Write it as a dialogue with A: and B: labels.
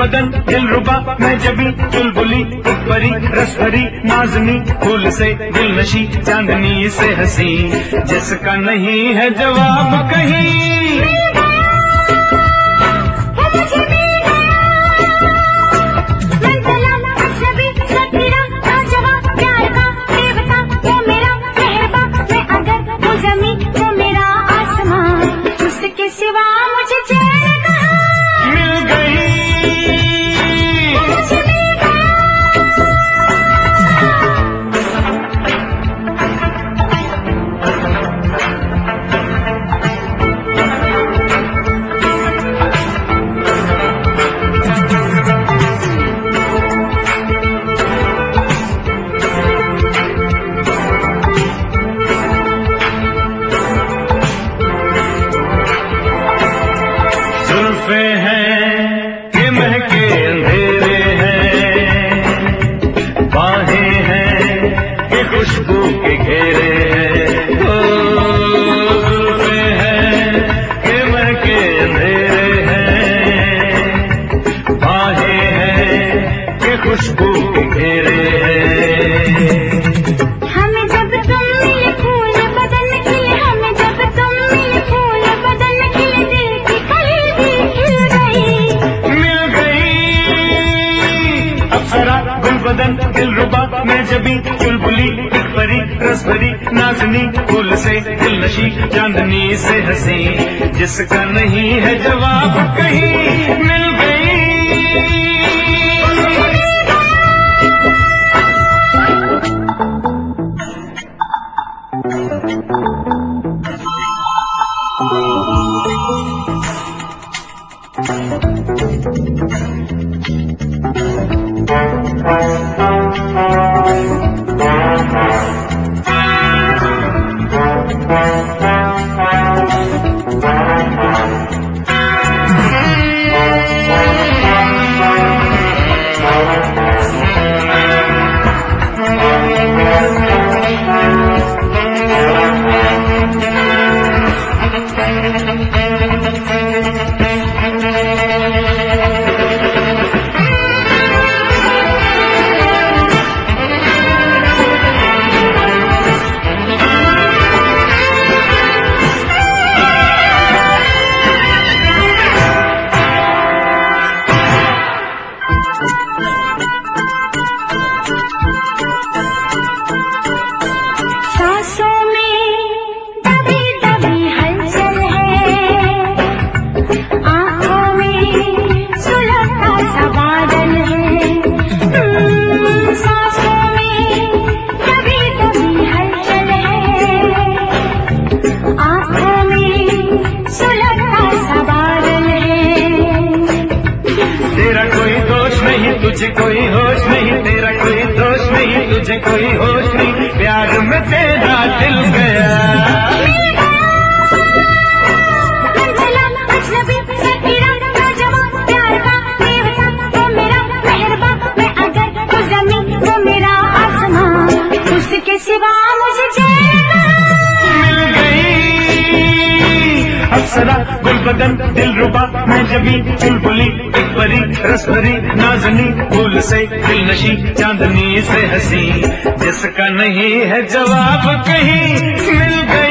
A: बदन दिलरुबा मैं जबी चुलबुली एक परी रस भरी नाजनी फूल से दिल नशी चांदनी से हंसी जिसका नहीं है जवाब कहीं।
B: खुशबू के घेरे हमें जब तुम मिले फूल बदन खिले, हमें जब तुम मिले फूल बदन खिले, दिल की कली भी खिल गई
A: मिल गई अप्सरा गुल बदन दिलरुबा मैं जबी चुलबुली एक परी रस भरी नाजनी फूल से दिल नशी चांदनी से हंसी जिसका नहीं है जवाब कहीं मिल गई। तुझे कोई होश नहीं, तेरा कोई दोष नहीं, तुझे कोई होश नहीं, प्यार में तेरा दिल गया
B: उसके सिवा मुझे मिल
A: गई अप्सरा गुल बदन दिलरुबा मैं जबी चुलबुली एक परी रस भरी नाजनी फूल से दिल नशी चांदनी से हंसी जिसका नहीं है जवाब कहीं मिल गई।